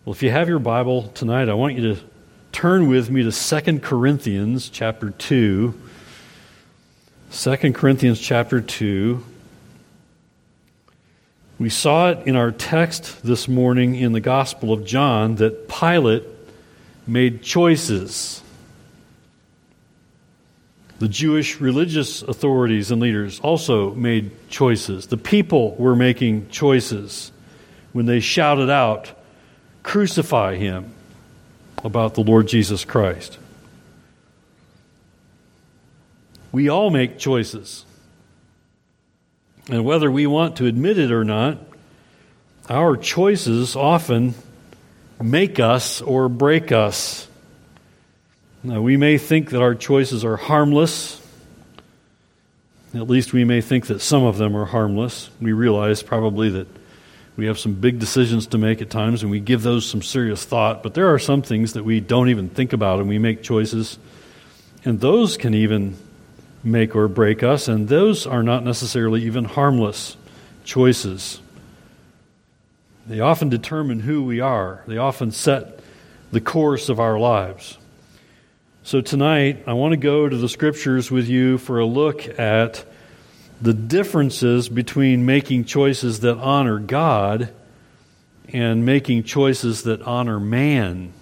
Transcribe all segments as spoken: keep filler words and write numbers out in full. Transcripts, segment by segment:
Well, if you have your Bible tonight, I want you to turn with me to Second Corinthians chapter two. Second Corinthians chapter two. We saw it in our text this morning in the Gospel of John that Pilate made choices. The Jewish religious authorities and leaders also made choices. The people were making choices when they shouted out, "Crucify him," about the Lord Jesus Christ. We all make choices. And whether we want to admit it or not, our choices often make us or break us. Now, we may think that our choices are harmless. At least we may think that some of them are harmless. We realize probably that we have some big decisions to make at times, and we give those some serious thought. But there are some things that we don't even think about, and we make choices. And those can even make or break us, and those are not necessarily even harmless choices. They often determine who we are. They often set the course of our lives. So tonight, I want to go to the Scriptures with you for a look at the differences between making choices that honor God and making choices that honor man,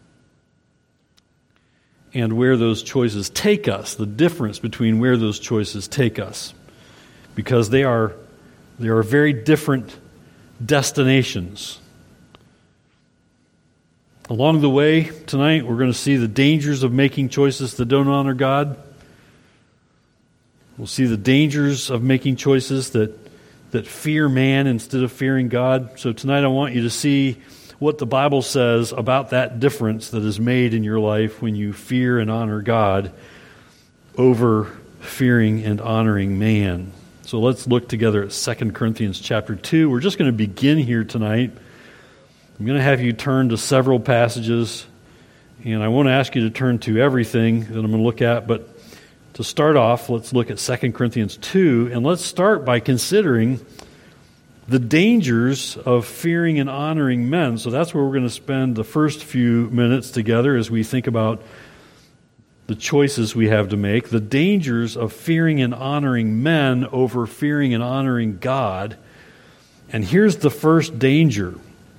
and where those choices take us, the difference between where those choices take us, because they are they are very different destinations. Along the way tonight, we're going to see the dangers of making choices that don't honor God. We'll see the dangers of making choices that, that fear man instead of fearing God. So tonight I want you to see what the Bible says about that difference that is made in your life when you fear and honor God over fearing and honoring man. So let's look together at Second Corinthians chapter two. We're just going to begin here tonight. I'm going to have you turn to several passages, and I won't ask you to turn to everything that I'm going to look at, but to start off, let's look at Second Corinthians two, and let's start by considering the dangers of fearing and honoring men. So that's where we're going to spend the first few minutes together as we think about the choices we have to make, the dangers of fearing and honoring men over fearing and honoring God. And here's the first danger.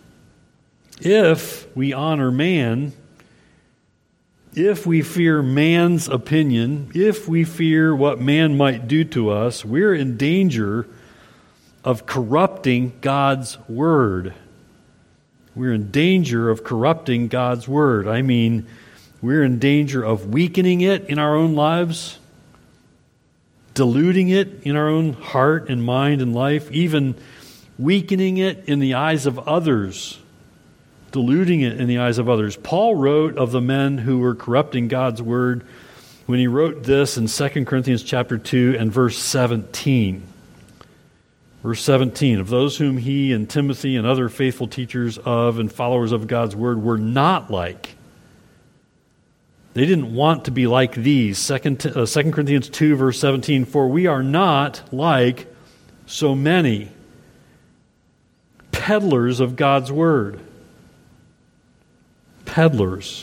If we honor man, if we fear man's opinion, if we fear what man might do to us, we're in danger of corrupting God's Word. We're in danger of corrupting God's Word. I mean, we're in danger of weakening it in our own lives, diluting it in our own heart and mind and life, even weakening it in the eyes of others. Diluting it in the eyes of others. Paul wrote of the men who were corrupting God's Word when he wrote this in Second Corinthians chapter two and verse seventeen. Verse seventeen, of those whom he and Timothy and other faithful teachers of and followers of God's Word were not like. They didn't want to be like these. Second, uh, Second Corinthians two verse seventeen, for we are not like so many peddlers of God's Word. Peddlers.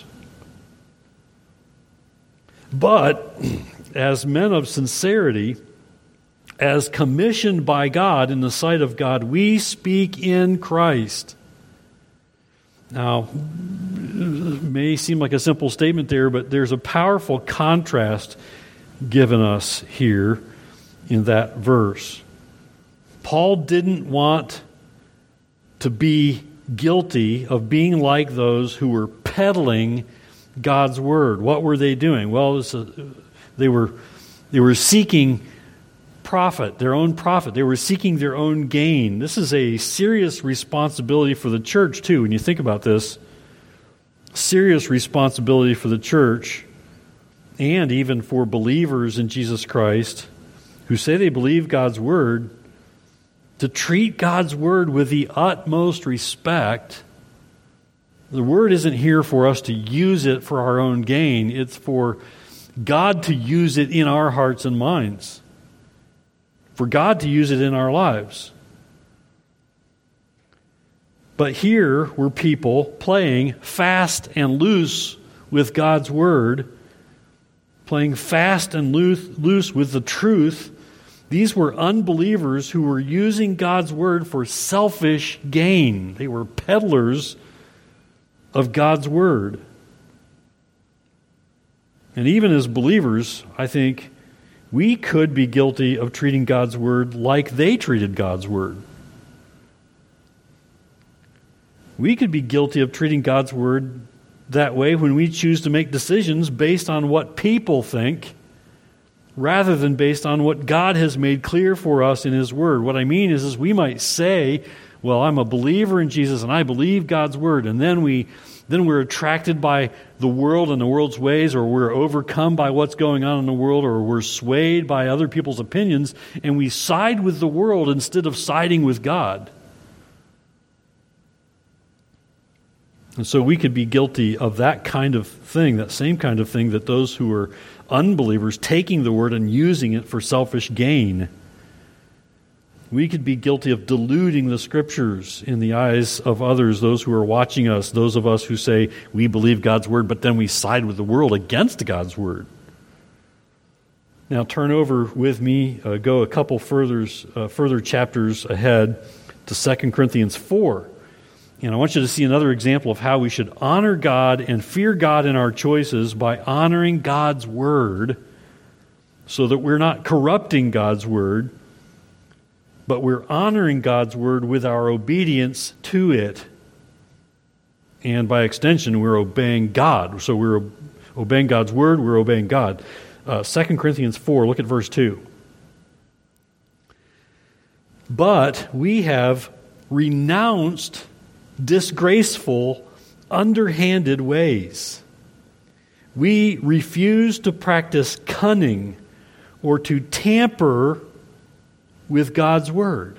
But as men of sincerity, as commissioned by God in the sight of God, we speak in Christ. Now, it may seem like a simple statement there, but there's a powerful contrast given us here in that verse. Paul didn't want to be guilty of being like those who were peddling God's Word. What were they doing? Well, it was a, they were they were seeking profit, their own profit. They were seeking their own gain. This is a serious responsibility for the church, too. When you think about this, serious responsibility for the church and even for believers in Jesus Christ who say they believe God's Word, to treat God's Word with the utmost respect. The Word isn't here for us to use it for our own gain. It's for God to use it in our hearts and minds. For God to use it in our lives. But here were people playing fast and loose with God's word, playing fast and loose, loose with the truth. These were unbelievers who were using God's word for selfish gain. They were peddlers of God's word. And even as believers, I think we could be guilty of treating God's word like they treated God's word. We could be guilty of treating God's word that way when we choose to make decisions based on what people think rather than based on what God has made clear for us in His word. What I mean is, is we might say, well, I'm a believer in Jesus and I believe God's word, and then we then we're attracted by the world and the world's ways, or we're overcome by what's going on in the world, or we're swayed by other people's opinions, and we side with the world instead of siding with God. And so we could be guilty of that kind of thing, that same kind of thing that those who are unbelievers taking the word and using it for selfish gain. We could be guilty of diluting the Scriptures in the eyes of others, those who are watching us, those of us who say we believe God's word, but then we side with the world against God's word. Now turn over with me, uh, go a couple further, uh, further chapters ahead to Second Corinthians four. And I want you to see another example of how we should honor God and fear God in our choices by honoring God's word so that we're not corrupting God's word, but we're honoring God's word with our obedience to it. And by extension, we're obeying God. So we're obeying God's word, we're obeying God. Uh, Second Corinthians four, look at verse two. But we have renounced disgraceful, underhanded ways. We refuse to practice cunning or to tamper with God's word.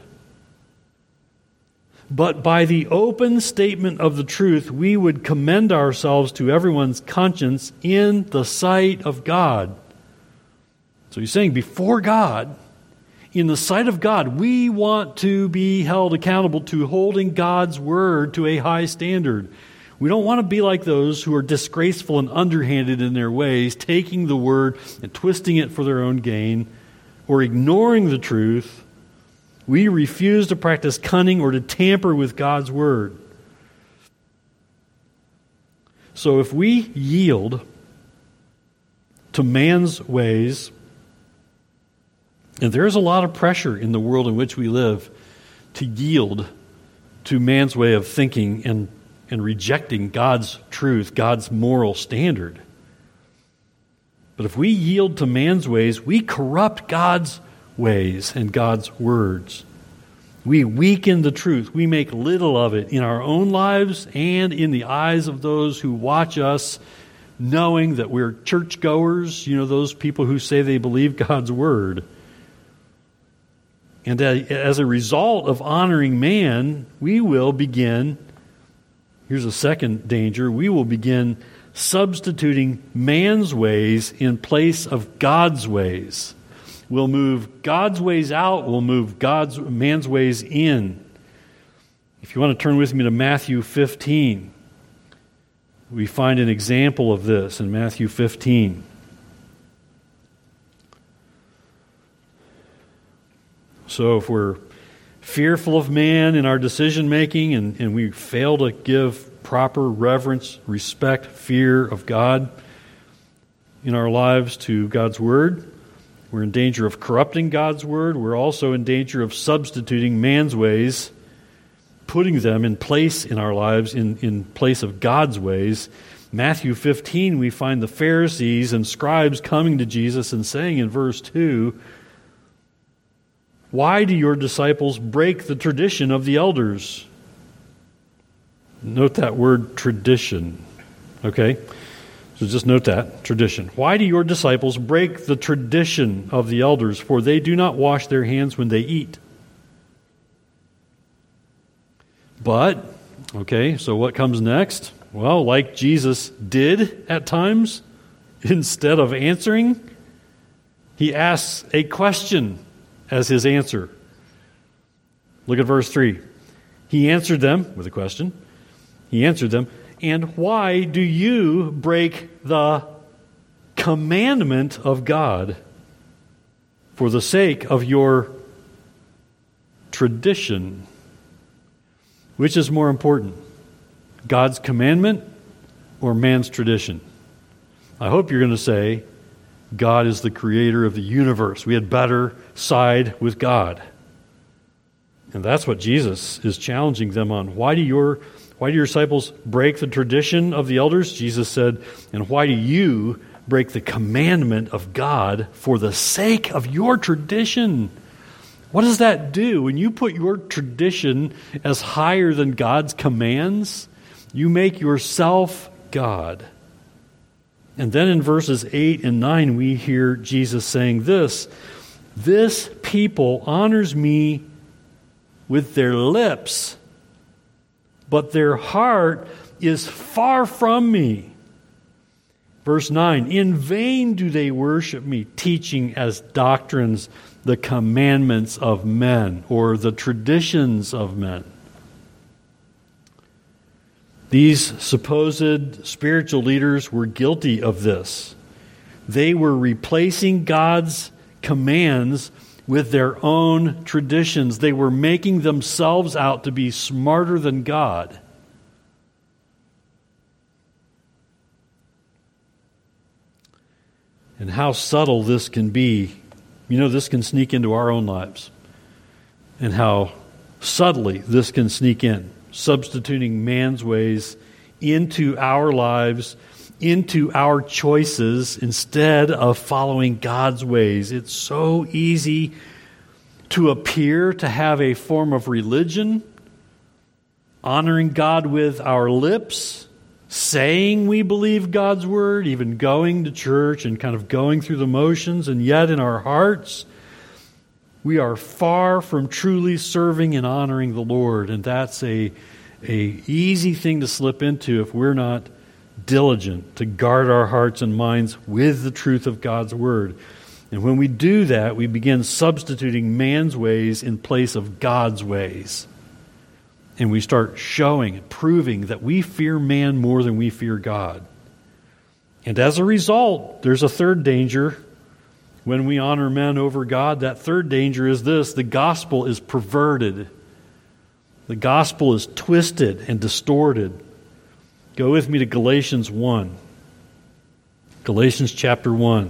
But by the open statement of the truth, we would commend ourselves to everyone's conscience in the sight of God. So he's saying before God, in the sight of God, we want to be held accountable to holding God's word to a high standard. We don't want to be like those who are disgraceful and underhanded in their ways, taking the word and twisting it for their own gain, or ignoring the truth. We refuse to practice cunning or to tamper with God's word. So if we yield to man's ways, and there's a lot of pressure in the world in which we live to yield to man's way of thinking and, and rejecting God's truth, God's moral standard. But if we yield to man's ways, we corrupt God's ways and God's words. We weaken the truth. We make little of it in our own lives and in the eyes of those who watch us, knowing that we're churchgoers, you know, those people who say they believe God's word. And as a result of honoring man, we will begin, here's a second danger, we will begin substituting man's ways in place of God's ways. We'll move God's ways out, we'll move God's man's ways in. If you want to turn with me to Matthew fifteen, we find an example of this in Matthew fifteen. So if we're fearful of man in our decision making and, and we fail to give proper reverence, respect, fear of God in our lives to God's word, we're in danger of corrupting God's word. We're also in danger of substituting man's ways, putting them in place in our lives in, in place of God's ways. Matthew fifteen, we find the Pharisees and scribes coming to Jesus and saying in verse two, "Why do your disciples break the tradition of the elders?" Note that word tradition, okay? So just note that, tradition. "Why do your disciples break the tradition of the elders? For they do not wash their hands when they eat." But, okay, so what comes next? Well, like Jesus did at times, instead of answering, he asks a question as his answer. Look at verse three. He answered them with a question. He answered them, "And why do you break the commandment of God for the sake of your tradition?" Which is more important, God's commandment or man's tradition? I hope you're going to say, God is the creator of the universe. We had better side with God. And that's what Jesus is challenging them on. Why do your why do your disciples break the tradition of the elders? Jesus said, and why do you break the commandment of God for the sake of your tradition? What does that do? When you put your tradition as higher than God's commands, you make yourself God. And then in verses eight and nine, we hear Jesus saying this, "This people honors me with their lips, but their heart is far from me." Verse nine, "In vain do they worship me, teaching as doctrines the commandments of men," or the traditions of men. These supposed spiritual leaders were guilty of this. They were replacing God's commands with their own traditions. They were making themselves out to be smarter than God. And how subtle this can be. You know, this can sneak into our own lives. And how subtly this can sneak in, substituting man's ways into our lives, into our choices, instead of following God's ways. It's so easy to appear to have a form of religion, honoring God with our lips, saying we believe God's word, even going to church and kind of going through the motions, and yet in our hearts, we are far from truly serving and honoring the Lord. And that's a, a easy thing to slip into if we're not diligent to guard our hearts and minds with the truth of God's word. And when we do that, we begin substituting man's ways in place of God's ways. And we start showing and proving that we fear man more than we fear God. And as a result, there's a third danger when we honor men over God. That third danger is this: the gospel is perverted. The gospel is twisted and distorted. Go with me to Galatians one. Galatians chapter one.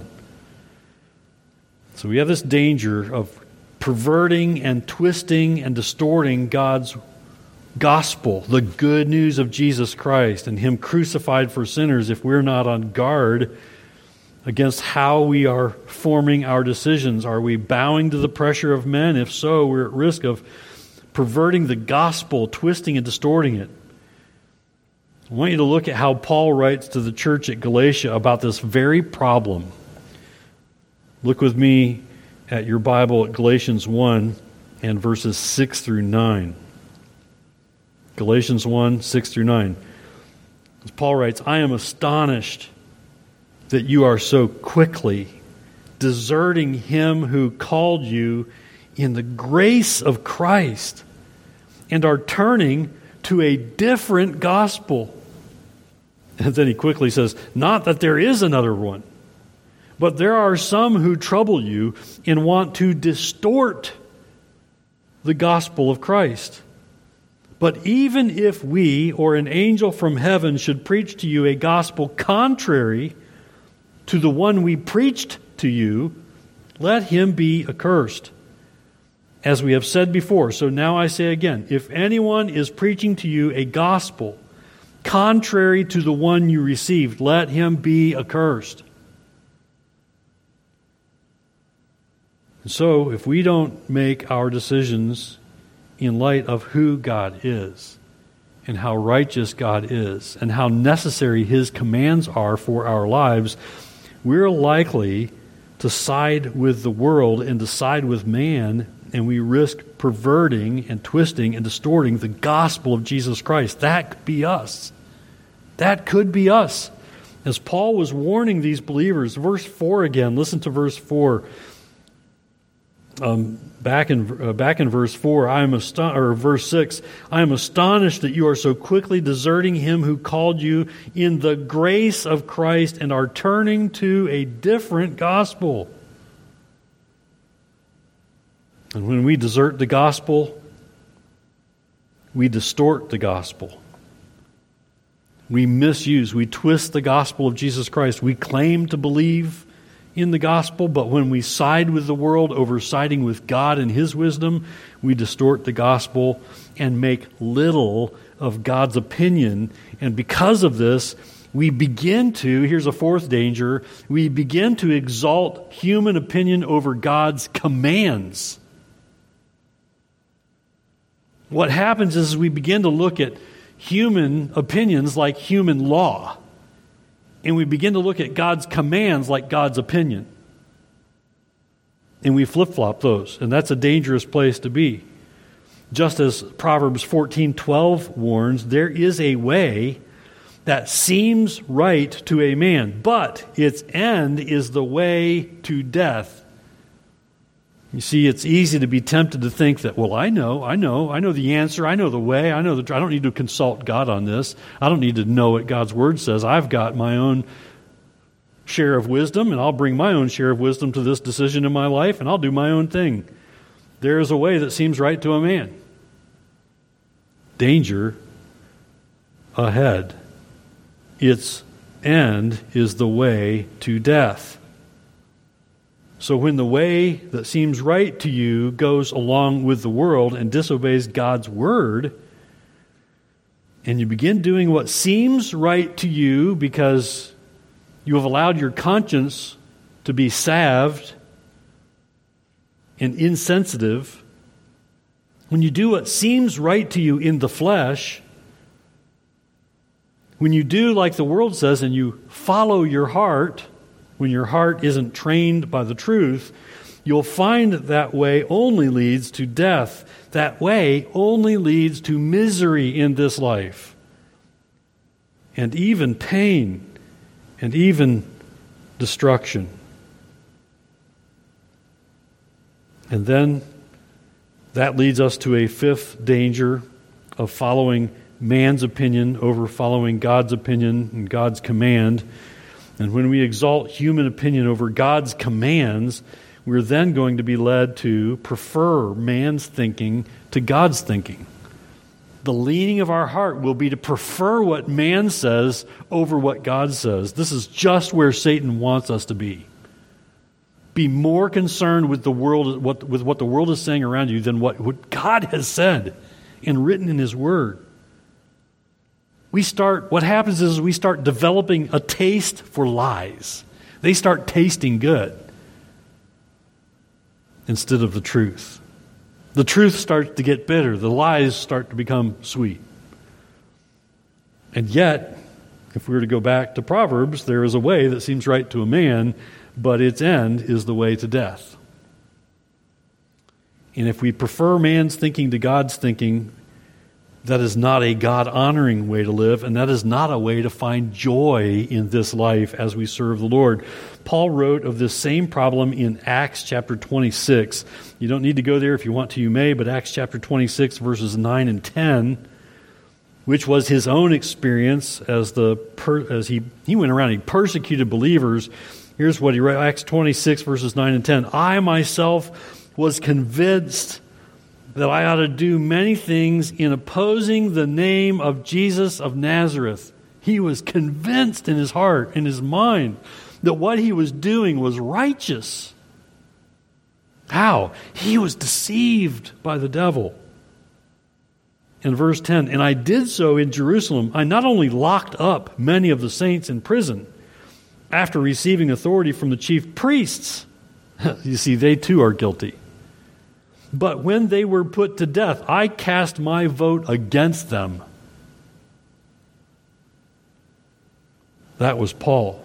So we have this danger of perverting and twisting and distorting God's gospel, the good news of Jesus Christ and Him crucified for sinners, if we're not on guard against how we are forming our decisions. Are we bowing to the pressure of men? If so, we're at risk of perverting the gospel, twisting and distorting it. I want you to look at how Paul writes to the church at Galatia about this very problem. Look with me at your Bible at Galatians one and verses six through nine. Galatians one, six through nine. As Paul writes, "I am astonished that you are so quickly deserting Him who called you in the grace of Christ and are turning to a different gospel." And then he quickly says, "Not that there is another one, but there are some who trouble you and want to distort the gospel of Christ. But even if we or an angel from heaven should preach to you a gospel contrary to the one we preached to you, let him be accursed. As we have said before, so now I say again, if anyone is preaching to you a gospel contrary to the one you received, let him be accursed." And so, if we don't make our decisions in light of who God is and how righteous God is and how necessary His commands are for our lives, we're likely to side with the world and to side with man, and we risk perverting and twisting and distorting the gospel of Jesus Christ. That could be us. That could be us. As Paul was warning these believers, verse four again, listen to verse four. Um, back in uh, back in verse four, I am aston- or verse six, I am astonished that you are so quickly deserting him who called you in the grace of Christ and are turning to a different gospel. And when we desert the gospel, we distort the gospel. We misuse, we twist the gospel of Jesus Christ. We claim to believe in the gospel, but when we side with the world over siding with God and His wisdom, we distort the gospel and make little of God's opinion. And because of this, we begin to, here's a fourth danger, we begin to exalt human opinion over God's commands. What happens is we begin to look at human opinions like human law. And we begin to look at God's commands like God's opinion. And we flip-flop those. And that's a dangerous place to be. Just as Proverbs fourteen twelve warns, there is a way that seems right to a man, but its end is the way to death. You see, it's easy to be tempted to think that, well, I know, I know, I know the answer, I know the way, I know the, I don't need to consult God on this. I don't need to know what God's Word says. I've got my own share of wisdom, and I'll bring my own share of wisdom to this decision in my life, and I'll do my own thing. There is a way that seems right to a man. Danger ahead. Its end is the way to death. So when the way that seems right to you goes along with the world and disobeys God's Word, and you begin doing what seems right to you because you have allowed your conscience to be salved and insensitive, when you do what seems right to you in the flesh, when you do like the world says and you follow your heart, when your heart isn't trained by the truth, you'll find that way only leads to death. That way only leads to misery in this life, and even pain, and even destruction. And then that leads us to a fifth danger of following man's opinion over following God's opinion and God's command. And when we exalt human opinion over God's commands, we're then going to be led to prefer man's thinking to God's thinking. The leaning of our heart will be to prefer what man says over what God says. This is just where Satan wants us to be. Be more concerned with the world, what, with what the world is saying around you than what, what God has said and written in His Word. We start, what happens is we start developing a taste for lies. They start tasting good instead of the truth. The truth starts to get bitter. The lies start to become sweet. And yet, if we were to go back to Proverbs, there is a way that seems right to a man, but its end is the way to death. And if we prefer man's thinking to God's thinking, that is not a God-honoring way to live, and that is not a way to find joy in this life as we serve the Lord. Paul wrote of this same problem in Acts chapter twenty-six. You don't need to go there. If you want to, you may, but Acts chapter twenty-six, verses nine and ten, which was his own experience as the per, as he, he went around, he persecuted believers. Here's what he wrote, Acts twenty-six, verses nine and ten. I myself was convinced that I ought to do many things in opposing the name of Jesus of Nazareth. He was convinced in his heart, in his mind, that what he was doing was righteous. How? He was deceived by the devil. In verse ten, and I did so in Jerusalem. I not only locked up many of the saints in prison after receiving authority from the chief priests. You see, they too are guilty. But when they were put to death, I cast my vote against them. That was Paul,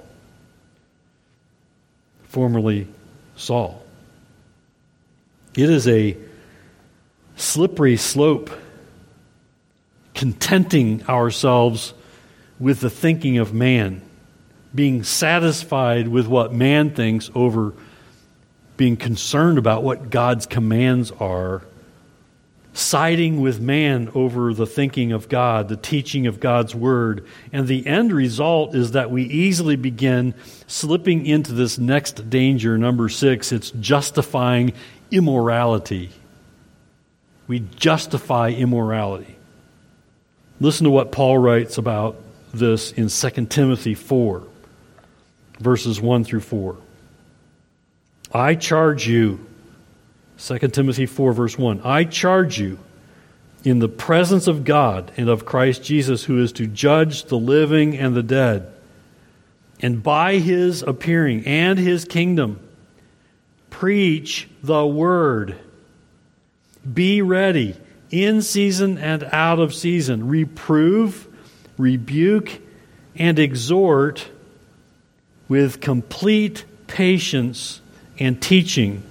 formerly Saul. It is a slippery slope, contenting ourselves with the thinking of man, being satisfied with what man thinks over being concerned about what God's commands are, siding with man over the thinking of God, the teaching of God's Word. And the end result is that we easily begin slipping into this next danger, number six. It's justifying immorality. We justify immorality. Listen to what Paul writes about this in Second Timothy four, verses one through four. I charge you, Second Timothy four, verse one, I charge you in the presence of God and of Christ Jesus, who is to judge the living and the dead, and by His appearing and His kingdom, preach the word. Be ready in season and out of season. Reprove, rebuke, and exhort with complete patience and teaching.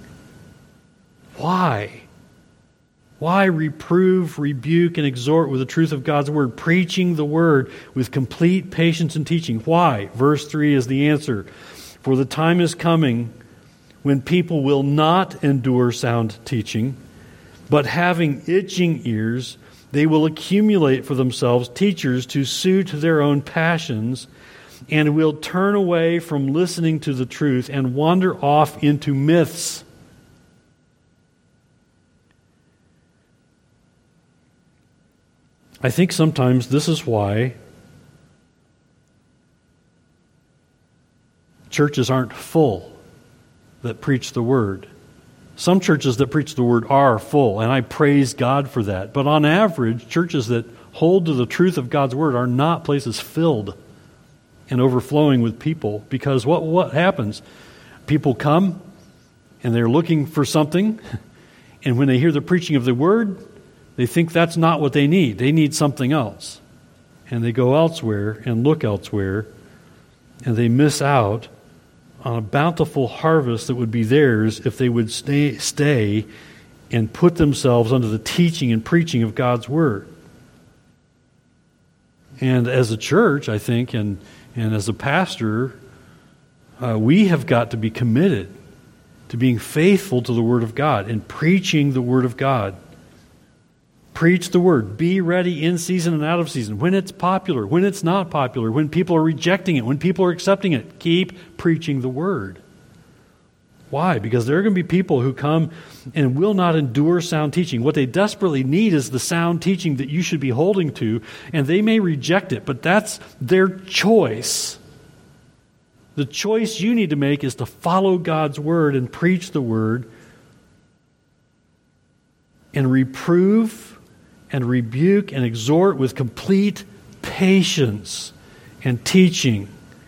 Why? Why reprove, rebuke, and exhort with the truth of God's Word, preaching the Word with complete patience and teaching? Why? Verse three is the answer. For the time is coming when people will not endure sound teaching, but having itching ears, they will accumulate for themselves teachers to suit their own passions, and will turn away from listening to the truth and wander off into myths. I think sometimes this is why churches aren't full that preach the Word. Some churches that preach the Word are full, and I praise God for that. But on average, churches that hold to the truth of God's Word are not places filled and overflowing with people. Because what, what happens? People come, and they're looking for something, and when they hear the preaching of the Word, they think that's not what they need. They need something else. And they go elsewhere and look elsewhere, and they miss out on a bountiful harvest that would be theirs if they would stay, stay and put themselves under the teaching and preaching of God's Word. And as a church, I think, and, and as a pastor, uh, we have got to be committed to being faithful to the Word of God and preaching the Word of God. Preach the Word. Be ready in season and out of season. When it's popular, when it's not popular, when people are rejecting it, when people are accepting it, keep preaching the Word. Why? Because there are going to be people who come and will not endure sound teaching. What they desperately need is the sound teaching that you should be holding to, and they may reject it, but that's their choice. The choice you need to make is to follow God's Word and preach the Word and reprove and rebuke and exhort with complete patience and teaching.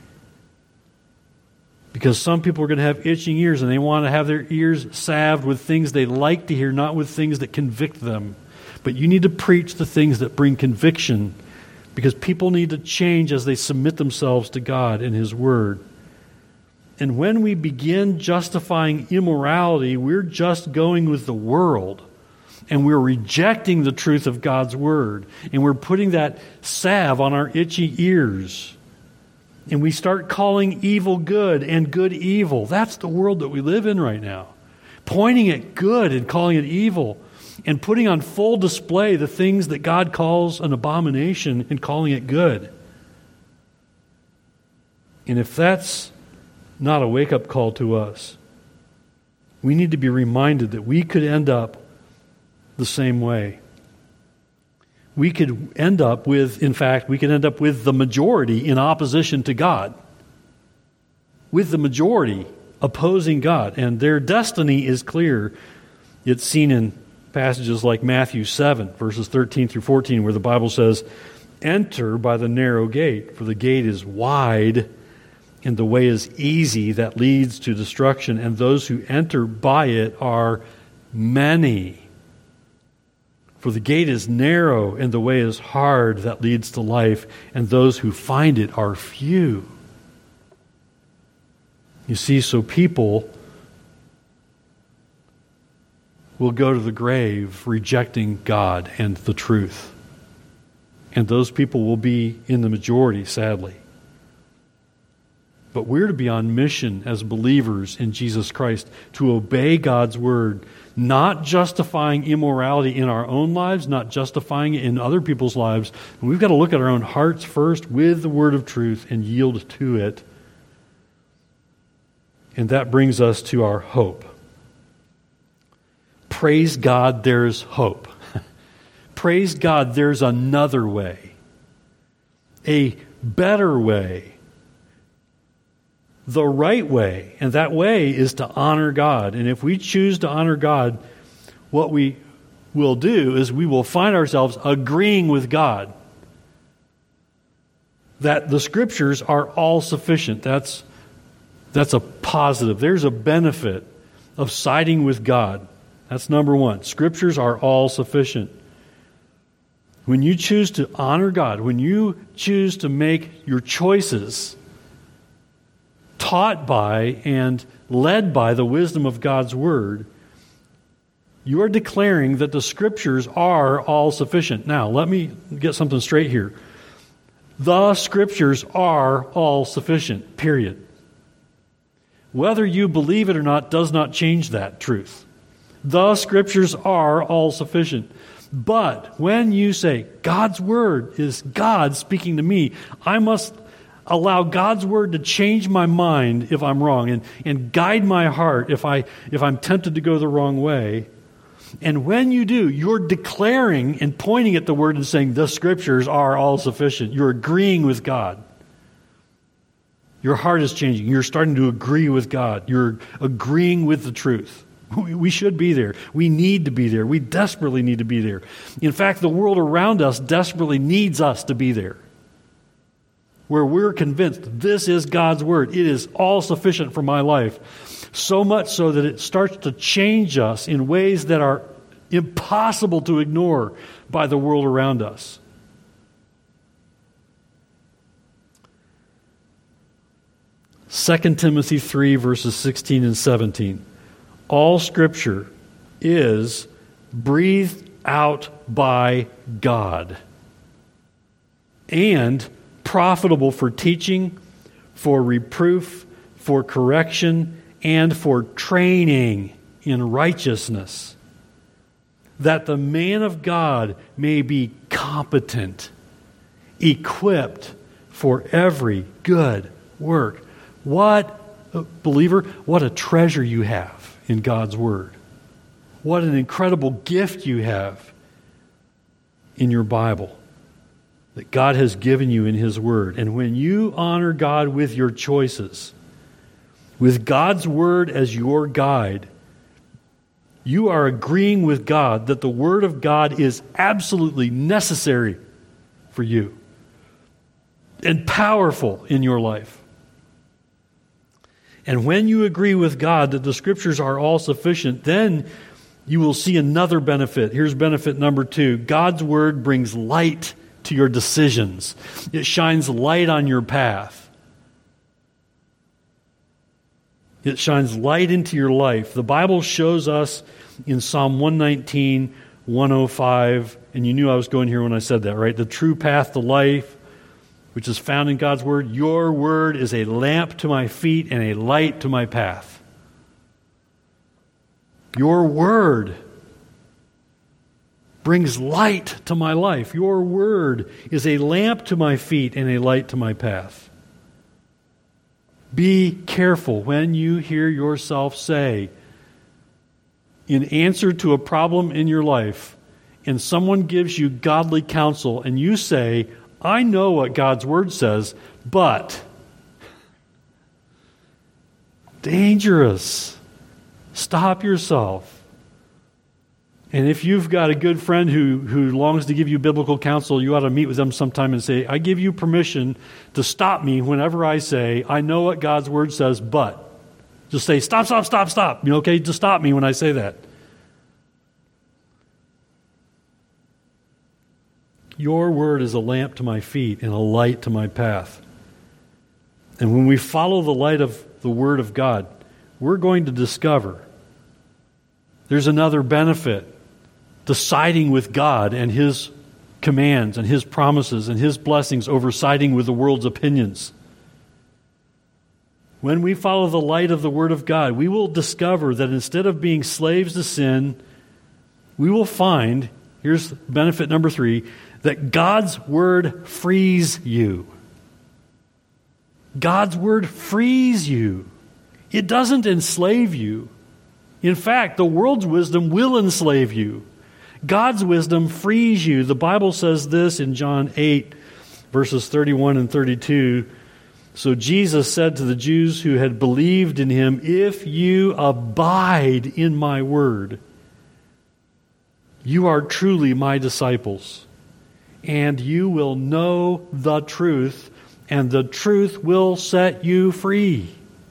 Because some people are going to have itching ears, and they want to have their ears salved with things they like to hear, not with things that convict them. But you need to preach the things that bring conviction, because people need to change as they submit themselves to God and His Word. And when we begin justifying immorality, we're just going with the world. And we're rejecting the truth of God's Word. And we're putting that salve on our itchy ears. And we start calling evil good and good evil. That's the world that we live in right now. Pointing at good and calling it evil. And putting on full display the things that God calls an abomination and calling it good. And if that's not a wake-up call to us, we need to be reminded that we could end up the same way. We could end up with, in fact, we could end up with the majority in opposition to God. With the majority opposing God. And their destiny is clear. It's seen in passages like Matthew seven, verses thirteen through fourteen, where the Bible says, "Enter by the narrow gate, for the gate is wide, and the way is easy that leads to destruction, and those who enter by it are many. For the gate is narrow and the way is hard that leads to life, and those who find it are few." You see, so people will go to the grave rejecting God and the truth. And those people will be in the majority, sadly. But we're to be on mission as believers in Jesus Christ, to obey God's word, not justifying immorality in our own lives, not justifying it in other people's lives. And we've got to look at our own hearts first with the word of truth and yield to it. And that brings us to our hope. Praise God, there's hope. Praise God, there's another way, a better way, the right way. And that way is to honor God. And if we choose to honor God, what we will do is we will find ourselves agreeing with God that the Scriptures are all sufficient. That's, that's a positive. There's a benefit of siding with God. That's number one. Scriptures are all sufficient. When you choose to honor God, when you choose to make your choices taught by and led by the wisdom of God's Word, you are declaring that the Scriptures are all sufficient. Now, let me get something straight here. The Scriptures are all sufficient, period. Whether you believe it or not does not change that truth. The Scriptures are all sufficient. But when you say, God's Word is God speaking to me, I must allow God's Word to change my mind if I'm wrong and, and guide my heart if, I, if I'm tempted to go the wrong way. And when you do, you're declaring and pointing at the Word and saying, the Scriptures are all sufficient. You're agreeing with God. Your heart is changing. You're starting to agree with God. You're agreeing with the truth. We should be there. We need to be there. We desperately need to be there. In fact, the world around us desperately needs us to be there. Where we're convinced this is God's Word. It is all sufficient for my life. So much so that it starts to change us in ways that are impossible to ignore by the world around us. Second Timothy three, verses sixteen and seventeen. All Scripture is breathed out by God and profitable for teaching, for reproof, for correction, and for training in righteousness, that the man of God may be competent, equipped for every good work. What, believer, what a treasure you have in God's Word. What an incredible gift you have in your Bible that God has given you in His Word. And when you honor God with your choices, with God's Word as your guide, you are agreeing with God that the Word of God is absolutely necessary for you and powerful in your life. And when you agree with God that the Scriptures are all sufficient, then you will see another benefit. Here's benefit number two. God's Word brings light to your decisions. It shines light on your path. It shines light into your life. The Bible shows us in Psalm one nineteen, one oh five, and you knew I was going here when I said that, right? The true path to life, which is found in God's Word. Your Word is a lamp to my feet and a light to my path. Your Word brings light to my life. Your Word is a lamp to my feet and a light to my path. Be careful when you hear yourself say, in answer to a problem in your life, and someone gives you godly counsel, and you say, I know what God's Word says, but dangerous. Stop yourself. And if you've got a good friend who, who longs to give you biblical counsel, you ought to meet with them sometime and say, I give you permission to stop me whenever I say, I know what God's Word says, but. Just say, stop, stop, stop, stop. You know, okay, just stop me when I say that. Your Word is a lamp to my feet and a light to my path. And when we follow the light of the Word of God, we're going to discover there's another benefit to siding with God and His commands and His promises and His blessings over siding with the world's opinions. when we follow the light of the Word of God, we will discover that instead of being slaves to sin, we will find, here's benefit number three, that God's Word frees you. God's Word frees you. It doesn't enslave you. In fact, the world's wisdom will enslave you. God's wisdom frees you. The Bible says this in John eight, verses thirty-one and thirty-two. So Jesus said to the Jews who had believed in him, "If you abide in my word, you are truly my disciples, and you will know the truth, and the truth will set you free."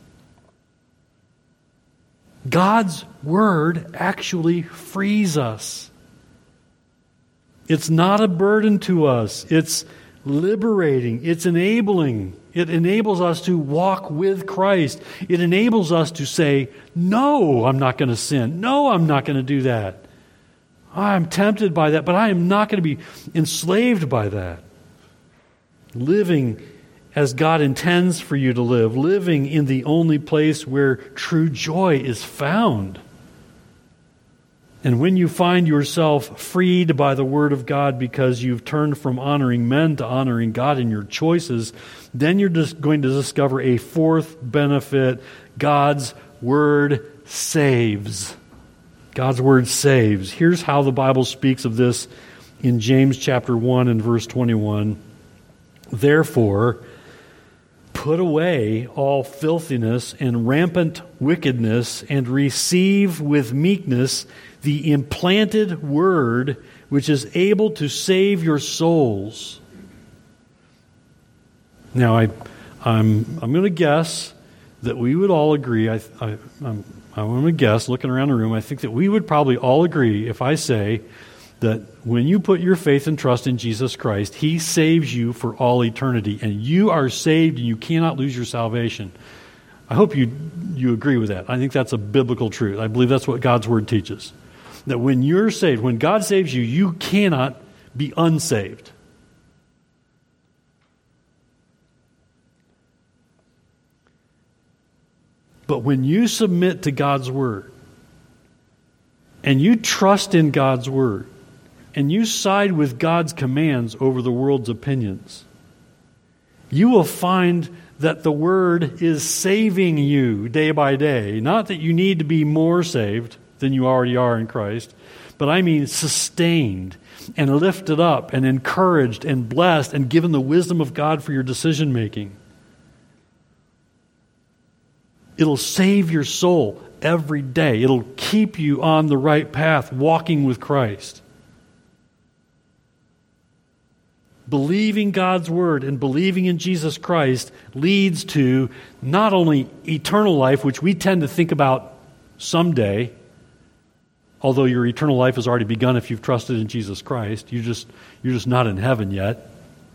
God's word actually frees us. It's not a burden to us. It's liberating. It's enabling. It enables us to walk with Christ. It enables us to say, no, I'm not going to sin. No, I'm not going to do that. I'm tempted by that, but I am not going to be enslaved by that. Living as God intends for you to live, living in the only place where true joy is found. And when you find yourself freed by the Word of God because you've turned from honoring men to honoring God in your choices, then you're just going to discover a fourth benefit. God's Word saves. God's Word saves. Here's how the Bible speaks of this in James chapter one and verse twenty-one. Therefore, put away all filthiness and rampant wickedness, and receive with meekness the implanted word, which is able to save your souls. Now, I, I'm I'm going to guess that we would all agree. I I I'm, I'm going to guess, looking around the room, I think that we would probably all agree if I say that when you put your faith and trust in Jesus Christ, He saves you for all eternity, and you are saved and you cannot lose your salvation. I hope you you agree with that. I think that's a biblical truth. I believe that's what God's Word teaches. That when you're saved, when God saves you, you cannot be unsaved. But when you submit to God's Word, and you trust in God's Word, and you side with God's commands over the world's opinions, you will find that the Word is saving you day by day. Not that you need to be more saved than you already are in Christ, but I mean sustained and lifted up and encouraged and blessed and given the wisdom of God for your decision making. It'll save your soul every day. It'll keep you on the right path, walking with Christ. Believing God's Word and believing in Jesus Christ leads to not only eternal life, which we tend to think about someday, although your eternal life has already begun if you've trusted in Jesus Christ. You just, you're just not in heaven yet.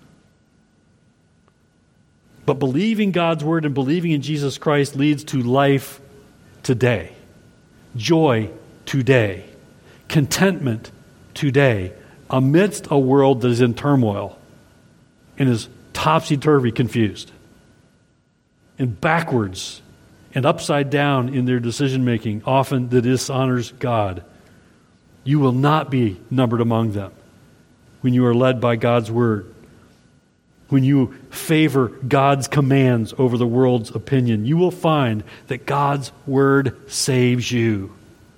But believing God's Word and believing in Jesus Christ leads to life today, joy today, contentment today, amidst a world that is in turmoil and is topsy-turvy confused and backwards and upside down in their decision-making, often that dishonors God. You will not be numbered among them when you are led by God's Word. When you favor God's commands over the world's opinion, you will find that God's Word saves you.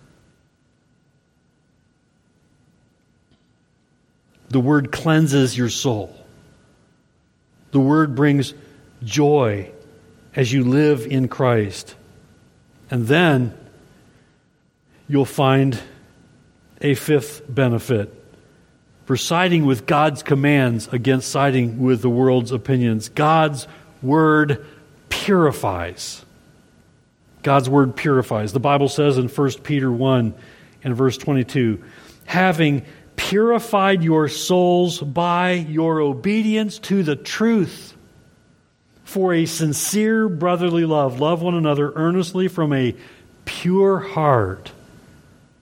The Word cleanses your soul. The Word brings joy as you live in Christ. And then you'll find a fifth benefit for siding with God's commands against siding with the world's opinions. God's Word purifies. God's Word purifies. The Bible says in First Peter one and verse twenty-two, having purified your souls by your obedience to the truth for a sincere brotherly love. Love one another earnestly from a pure heart.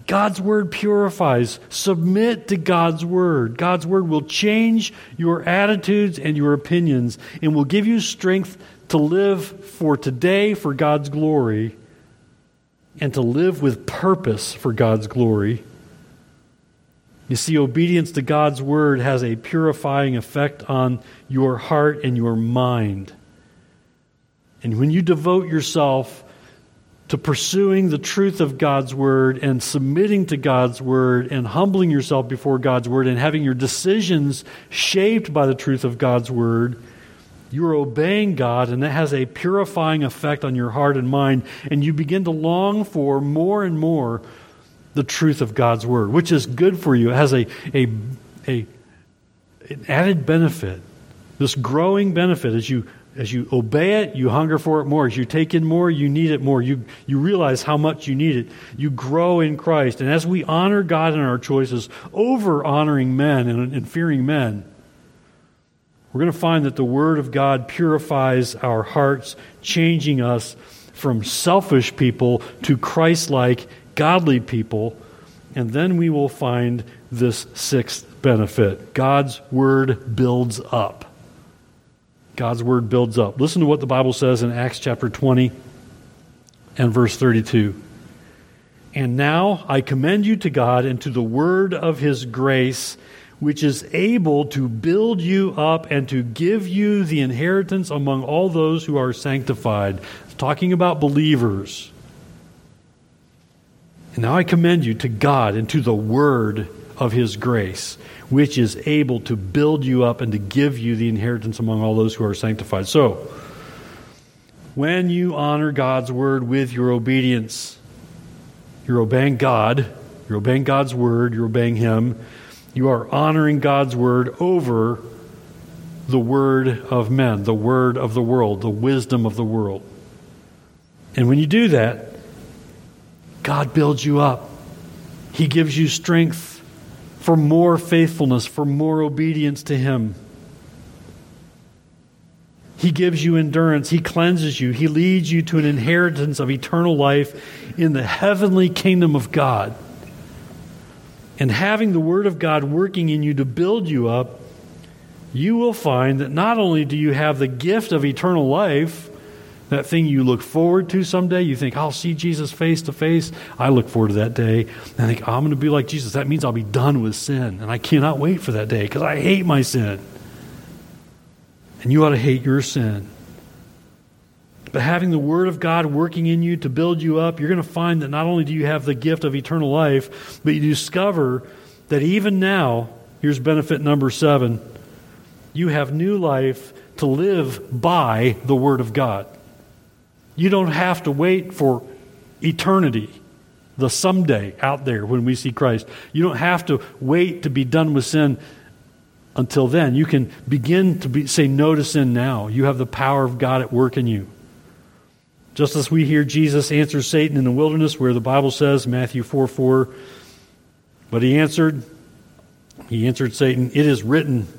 God's Word purifies. Submit to God's Word. God's Word will change your attitudes and your opinions and will give you strength to live for today for God's glory and to live with purpose for God's glory. You see, obedience to God's Word has a purifying effect on your heart and your mind. And when you devote yourself to pursuing the truth of God's Word and submitting to God's Word and humbling yourself before God's Word and having your decisions shaped by the truth of God's Word, you're obeying God, and that has a purifying effect on your heart and mind, and you begin to long for more and more the truth of God's Word, which is good for you. It has a, a, a an added benefit, this growing benefit. As you as you obey it, you hunger for it more. As you take in more, you need it more. You you realize how much you need it. You grow in Christ. And as we honor God in our choices over honoring men and, and fearing men, we're going to find that the Word of God purifies our hearts, changing us from selfish people to Christ-like, godly people. And then we will find this sixth benefit. God's Word builds up. God's Word builds up. Listen to what the Bible says in Acts chapter twenty and verse thirty-two. And now I commend you to God and to the Word of His grace, which is able to build you up and to give you the inheritance among all those who are sanctified. It's talking about believers. And now I commend you to God and to the Word of His grace, which is able to build you up and to give you the inheritance among all those who are sanctified. So, when you honor God's Word with your obedience, you're obeying God, you're obeying God's Word, you're obeying Him, you are honoring God's Word over the word of men, the word of the world, the wisdom of the world. And when you do that, God builds you up. He gives you strength for more faithfulness, for more obedience to Him. He gives you endurance. He cleanses you. He leads you to an inheritance of eternal life in the heavenly kingdom of God. And having the Word of God working in you to build you up, you will find that not only do you have the gift of eternal life, that thing you look forward to someday, you think, I'll see Jesus face to face. I look forward to that day. And I think, I'm going to be like Jesus. That means I'll be done with sin. And I cannot wait for that day because I hate my sin. And you ought to hate your sin. But having the Word of God working in you to build you up, you're going to find that not only do you have the gift of eternal life, but you discover that even now, here's benefit number seven, you have new life to live by the Word of God. You don't have to wait for eternity, the someday out there when we see Christ. You don't have to wait to be done with sin until then. You can begin to be, say no to sin now. You have the power of God at work in you. Just as we hear Jesus answer Satan in the wilderness, where the Bible says, Matthew four four, but he answered, he answered Satan, it is written,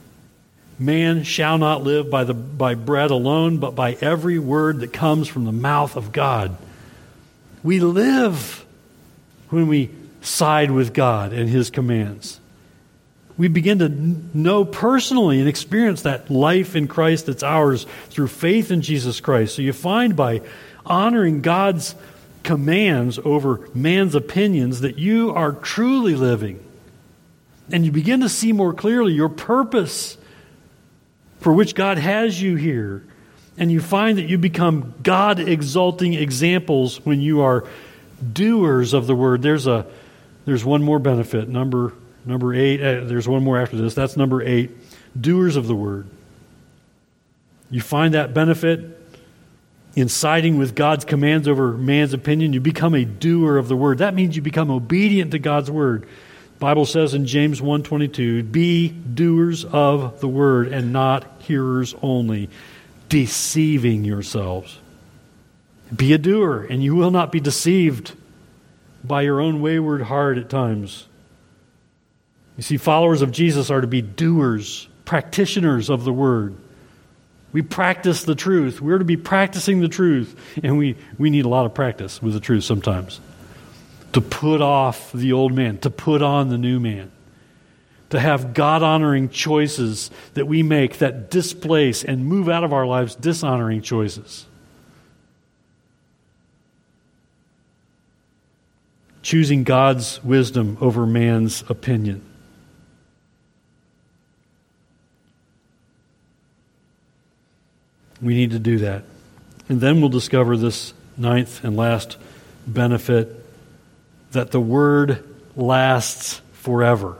man shall not live by the by bread alone, but by every word that comes from the mouth of God. We live when we side with God and His commands. We begin to know personally and experience that life in Christ that's ours through faith in Jesus Christ. So you find by honoring God's commands over man's opinions that you are truly living. And you begin to see more clearly your purpose for which God has you here. And you find that you become God-exalting examples when you are doers of the Word. There's a there's one more benefit, number number eight. Uh, there's one more after this. That's number eight, doers of the Word. You find that benefit in siding with God's commands over man's opinion. You become a doer of the Word. That means you become obedient to God's Word. Bible says in James one twenty-two, be doers of the word and not hearers only, deceiving yourselves. Be a doer, and you will not be deceived by your own wayward heart at times. You see, followers of Jesus are to be doers, practitioners of the word. We practice the truth. We're to be practicing the truth, and we, we need a lot of practice with the truth sometimes. to put off the old man, to put on the new man, to have God-honoring choices that we make that displace and move out of our lives dishonoring choices. Choosing God's wisdom over man's opinion. We need to do that. And then we'll discover this ninth and last benefit, that the Word lasts forever.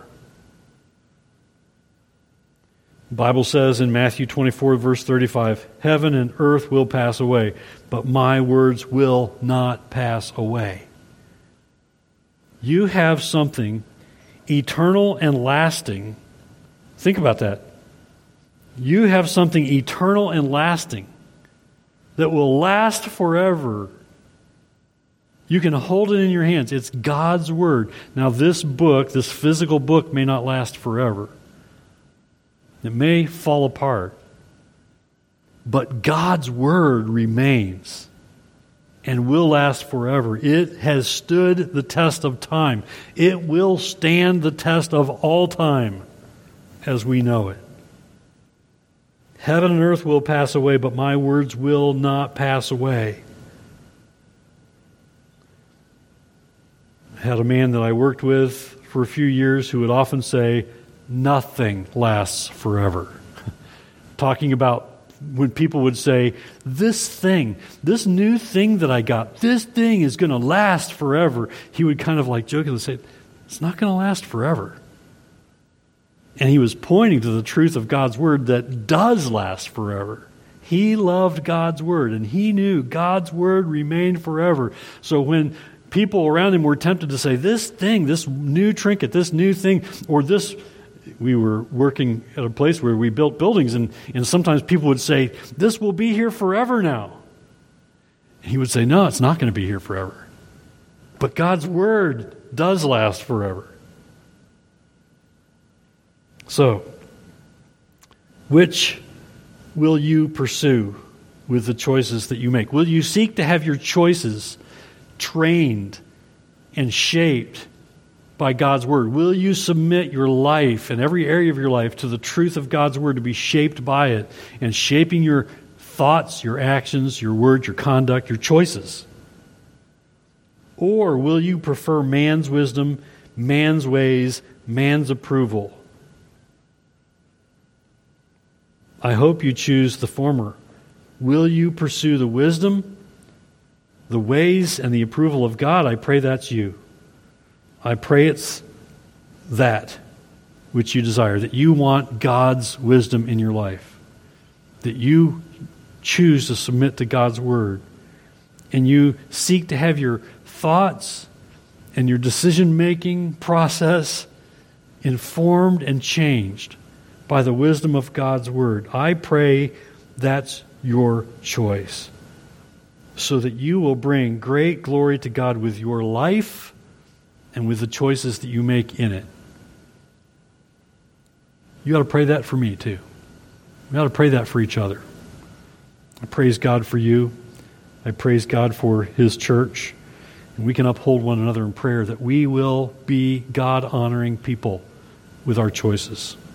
The Bible says in Matthew twenty-four, verse thirty-five, heaven and earth will pass away, but my words will not pass away. You have something eternal and lasting. Think about that. You have something eternal and lasting that will last forever. You can hold it in your hands. It's God's Word. Now, this book, this physical book, may not last forever. It may fall apart. But God's Word remains and will last forever. It has stood the test of time. It will stand the test of all time as we know it. Heaven and earth will pass away, but my words will not pass away. I had a man that I worked with for a few years who would often say, nothing lasts forever. Talking about when people would say, this thing, this new thing that I got, this thing is going to last forever. He would kind of like jokingly say, it's not going to last forever. And he was pointing to the truth of God's Word that does last forever. He loved God's Word, and he knew God's Word remained forever. So when people around him were tempted to say, this thing, this new trinket, this new thing, or this... We were working at a place where we built buildings, and, and sometimes people would say, this will be here forever now. And he would say, no, it's not going to be here forever. But God's Word does last forever. So, which will you pursue with the choices that you make? Will you seek to have your choices trained and shaped by God's Word? Will you submit your life and every area of your life to the truth of God's Word to be shaped by it and shaping your thoughts, your actions, your words, your conduct, your choices? Or will you prefer man's wisdom, man's ways, man's approval? I hope you choose the former. Will you pursue the wisdom, the ways, and the approval of God? I pray that's you. I pray it's that which you desire, that you want God's wisdom in your life, that you choose to submit to God's Word, and you seek to have your thoughts and your decision-making process informed and changed by the wisdom of God's Word. I pray that's your choice, so that you will bring great glory to God with your life and with the choices that you make in it. You ought to pray that for me too. We ought to pray that for each other. I praise God for you. I praise God for His church. And we can uphold one another in prayer that we will be God-honoring people with our choices.